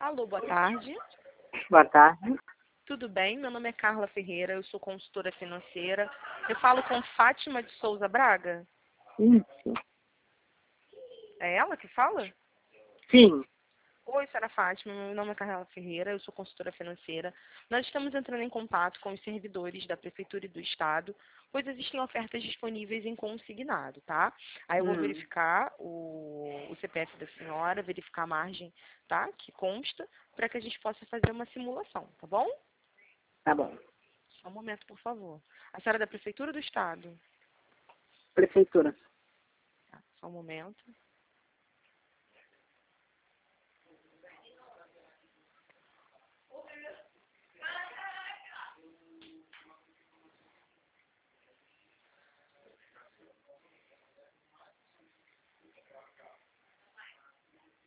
Alô, boa tarde. Boa tarde. Tudo bem? Meu nome é Carla Ferreira, eu sou consultora financeira. Eu falo com Fátima de Souza Braga? Isso. É ela que fala? Sim. Oi, senhora Fátima, meu nome é Carla Ferreira, eu sou consultora financeira. Nós estamos entrando em contato com os servidores da Prefeitura e do Estado, pois existem ofertas disponíveis em consignado, tá? Aí eu vou verificar o CPF da senhora, verificar a margem, tá? Que consta, para que a gente possa fazer uma simulação, tá bom? Tá bom. Só um momento, por favor. A senhora é da Prefeitura ou do Estado? Prefeitura. Tá, só um momento.